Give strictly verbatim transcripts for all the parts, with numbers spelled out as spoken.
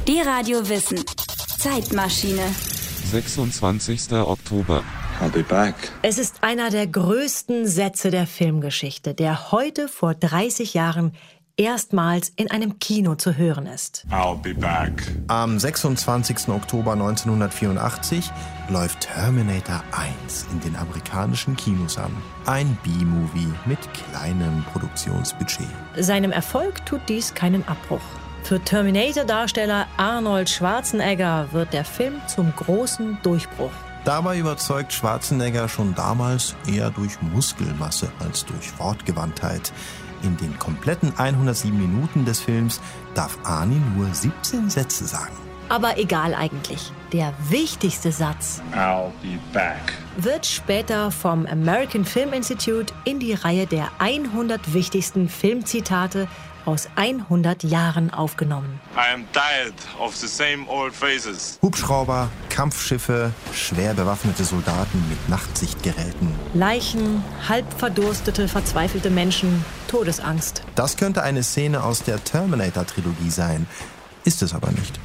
D-Radio Wissen. Zeitmaschine. sechsundzwanzigster Oktober. I'll be back. Es ist einer der größten Sätze der Filmgeschichte, der heute vor dreißig Jahren erstmals in einem Kino zu hören ist. I'll be back. Am sechsundzwanzigsten Oktober neunzehnhundertvierundachtzig läuft Terminator eins in den amerikanischen Kinos an. Ein B-Movie mit kleinem Produktionsbudget. Seinem Erfolg tut dies keinen Abbruch. Für Terminator-Darsteller Arnold Schwarzenegger wird der Film zum großen Durchbruch. Dabei überzeugt Schwarzenegger schon damals eher durch Muskelmasse als durch Wortgewandtheit. In den kompletten hundertsieben Minuten des Films darf Arnie nur siebzehn Sätze sagen. Aber egal eigentlich. Der wichtigste Satz I'll be back. wird später vom American Film Institute in die Reihe der hundert wichtigsten Filmzitate aus hundert Jahren aufgenommen. I am tired of the same old faces. Hubschrauber, Kampfschiffe, schwer bewaffnete Soldaten mit Nachtsichtgeräten. Leichen, halb verdurstete, verzweifelte Menschen, Todesangst. Das könnte eine Szene aus der Terminator-Trilogie sein. Ist es aber nicht.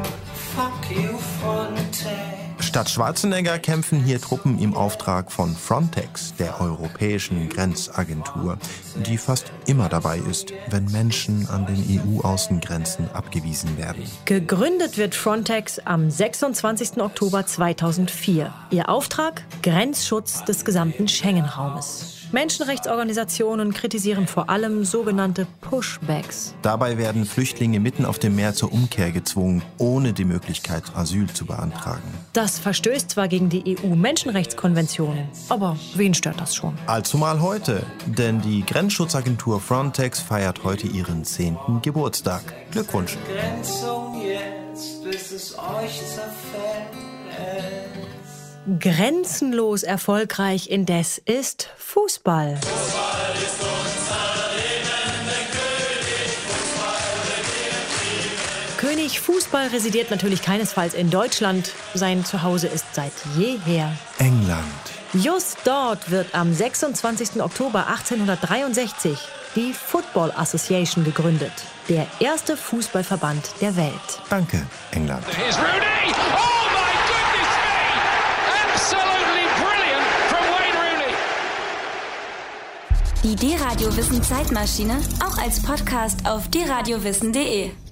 Statt Schwarzenegger kämpfen hier Truppen im Auftrag von Frontex, der europäischen Grenzagentur, die fast immer dabei ist, wenn Menschen an den E U-Außengrenzen abgewiesen werden. Gegründet wird Frontex am sechsundzwanzigsten Oktober zweitausendvier. Ihr Auftrag? Grenzschutz des gesamten Schengen-Raumes. Menschenrechtsorganisationen kritisieren vor allem sogenannte Pushbacks. Dabei werden Flüchtlinge mitten auf dem Meer zur Umkehr gezwungen, ohne die Möglichkeit, Asyl zu beantragen. Das verstößt zwar gegen die E U-Menschenrechtskonvention, aber wen stört das schon? Allzumal heute, denn die Grenzschutzagentur Frontex feiert heute ihren zehnten Geburtstag. Glückwunsch! Begrenzung jetzt, bis es euch zerfällt. Grenzenlos erfolgreich indes ist Fußball. Fußball ist unser Leben, denn König Fußball regiert die Welt. König Fußball residiert natürlich keinesfalls in Deutschland. Sein Zuhause ist seit jeher England. Just dort wird am sechsundzwanzigsten Oktober achtzehnhundertdreiundsechzig die Football Association gegründet. Der erste Fußballverband der Welt. Danke, England. Here's Rooney! Oh my goodness me! Absolutely brilliant from Wayne Rooney! Die D-Radio Wissen Zeitmaschine auch als Podcast auf d radio wissen punkt de.